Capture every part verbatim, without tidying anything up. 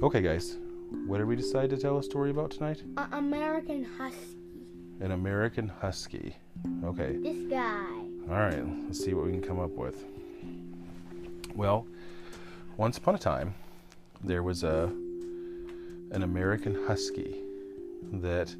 Okay, guys, what did we decide to tell a story about tonight? Uh, American Husky. An American Husky. Okay. This guy. All right, let's see what we can come up with. Well, once upon a time, there was a an American Husky that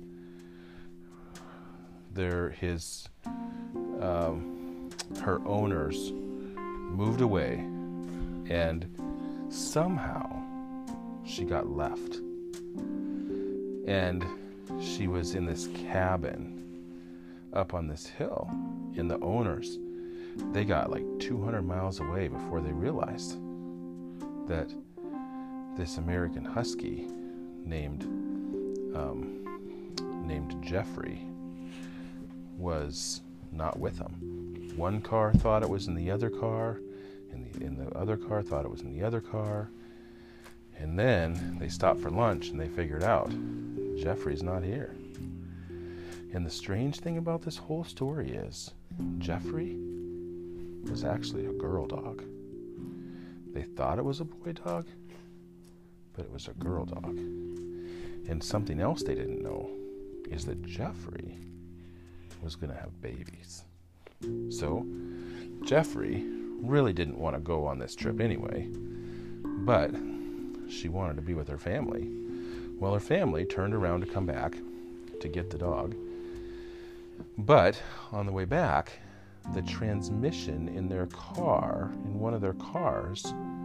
their his um, her owners moved away, and somehow she got left, and she was in this cabin up on this hill, and the owners, they got like two hundred miles away before they realized that this American Husky named um, named Jeffrey was not with them. One car thought it was in the other car, and the, in the other car thought it was in the other car. And then they stopped for lunch and they figured out Jeffrey's not here. And the strange thing about this whole story is Jeffrey was actually a girl dog. They thought it was a boy dog, but it was a girl dog. And something else they didn't know is that Jeffrey was going to have babies. So Jeffrey really didn't want to go on this trip anyway, but she wanted to be with her family. Well, her family turned around to come back to get the dog. But on the way back, the transmission in their car, in one of their cars,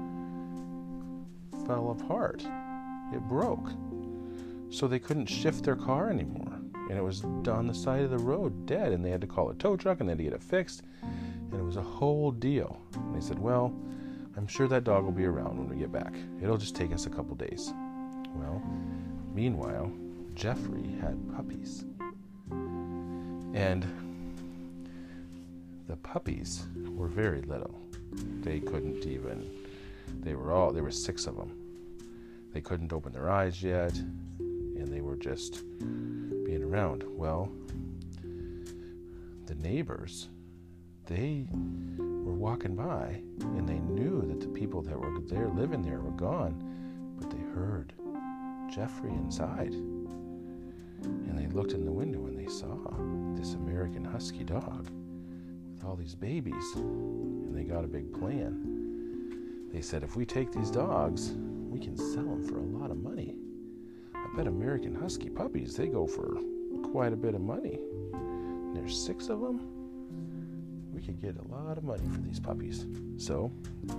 fell apart. It broke. So they couldn't shift their car anymore. And it was on the side of the road, dead. And they had to call a tow truck and they had to get it fixed. And it was a whole deal. And they said, well, I'm sure that dog will be around when we get back. It'll just take us a couple days. Well, meanwhile, Jeffrey had puppies. And the puppies were very little. They couldn't even, they were all, there were six of them. They couldn't open their eyes yet, and they were just being around. Well, the neighbors, they were walking by, and they knew that the people that were there living there were gone, but they heard Jeffrey inside. And they looked in the window and they saw this American Husky dog with all these babies, and they got a big plan. They said, if we take these dogs, we can sell them for a lot of money. I bet American Husky puppies, they go for quite a bit of money. And there's six of them. We could get a lot of money for these puppies. So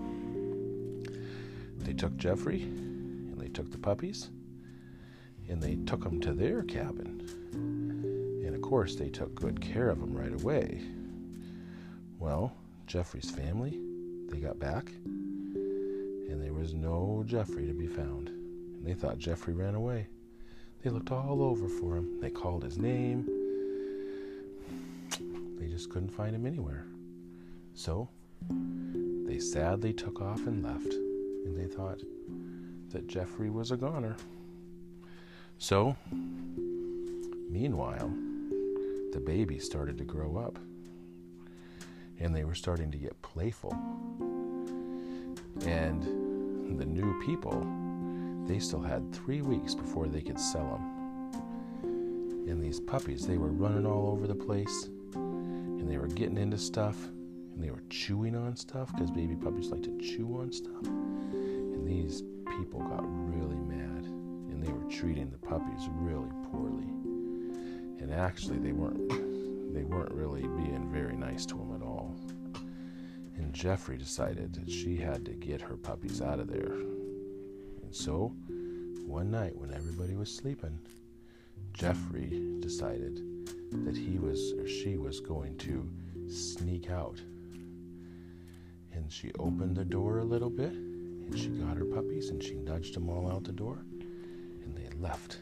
they took Jeffrey and they took the puppies and they took them to their cabin. And of course, they took good care of them right away. Well, Jeffrey's family, they got back and there was no Jeffrey to be found. And they thought Jeffrey ran away. They looked all over for him. They called his name. They just couldn't find him anywhere. So they sadly took off and left. And they thought that Jeffrey was a goner. So, meanwhile, the babies started to grow up. And they were starting to get playful. And the new people, they still had three weeks before they could sell them. And these puppies, they were running all over the place. And they were getting into stuff. And they were chewing on stuff, because baby puppies like to chew on stuff. And these people got really mad. And they were treating the puppies really poorly. And actually, they weren't, they weren't really being very nice to them at all. And Jeffrey decided that she had to get her puppies out of there. And so, one night when everybody was sleeping, Jeffrey decided that he was, or she was going to sneak out. And she opened the door a little bit, and she got her puppies, and she nudged them all out the door, and they left.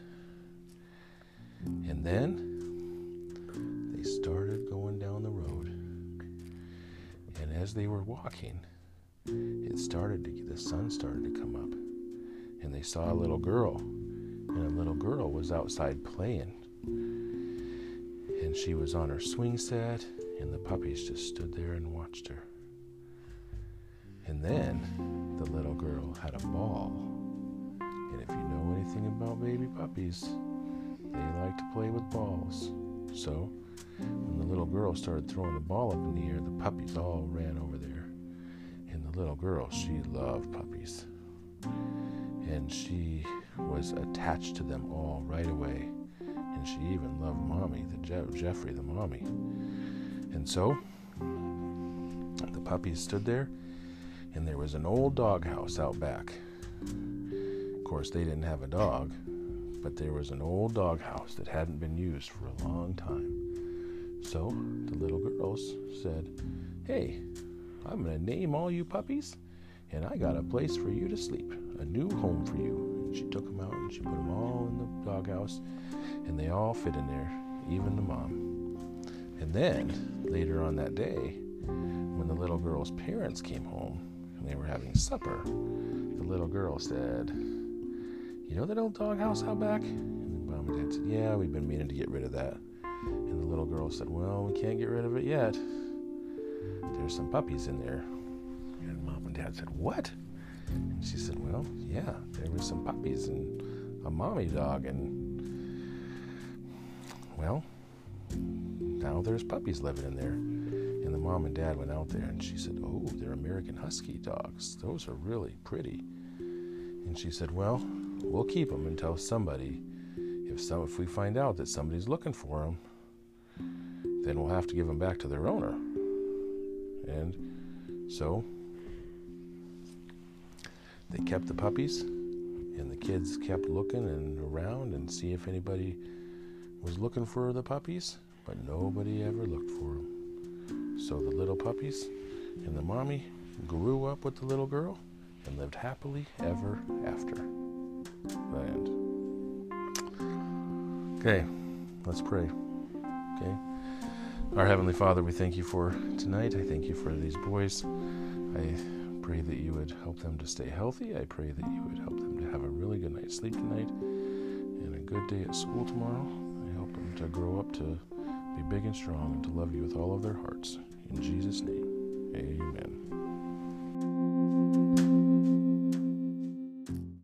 And then they started going down the road. And as they were walking, it started to, the sun started to come up. And they saw a little girl, and a little girl was outside playing. And she was on her swing set, and the puppies just stood there and watched her. And then the little girl had a ball, and it if you know anything about baby puppies, they like to play with balls. So when the little girl started throwing the ball up in the air, the puppies all ran over there. And the little girl, she loved puppies. And she was attached to them all right away. And she even loved Mommy, the Je- Jeffrey, the mommy. And so the puppies stood there, and there was an old doghouse out back. Of course, they didn't have a dog, but there was an old doghouse that hadn't been used for a long time. So the little girls said, "Hey, I'm going to name all you puppies, and I got a place for you to sleep, a new home for you." And she took them out, and she put them all in the doghouse, and they all fit in there, even the mom. And then, later on that day, when the little girl's parents came home, and they were having supper, the little girl said, "You know that old doghouse out back?" And the mom and dad said, "Yeah, we've been meaning to get rid of that." And the little girl said, "Well, we can't get rid of it yet. There's some puppies in there." And mom and dad said, "What?" And she said, "Well, yeah, there were some puppies and a mommy dog, and, well, now there's puppies living in there." And the mom and dad went out there, and she said, "Oh, they're American Husky dogs. Those are really pretty." And she said, "Well, we'll keep them until somebody, if some, if we find out that somebody's looking for them, then we'll have to give them back to their owner." And so they kept the puppies, and the kids kept looking and around and see if anybody was looking for the puppies, but nobody ever looked for them. So the little puppies and the mommy grew up with the little girl and lived happily ever after. The end. Okay, let's pray. Okay. Our Heavenly Father, we thank you for tonight. I thank you for these boys. I pray that you would help them to stay healthy. I pray that you would help them to have a really good night's sleep tonight and a good day at school tomorrow. I help them to grow up to be big and strong and to love you with all of their hearts. In Jesus' name, amen.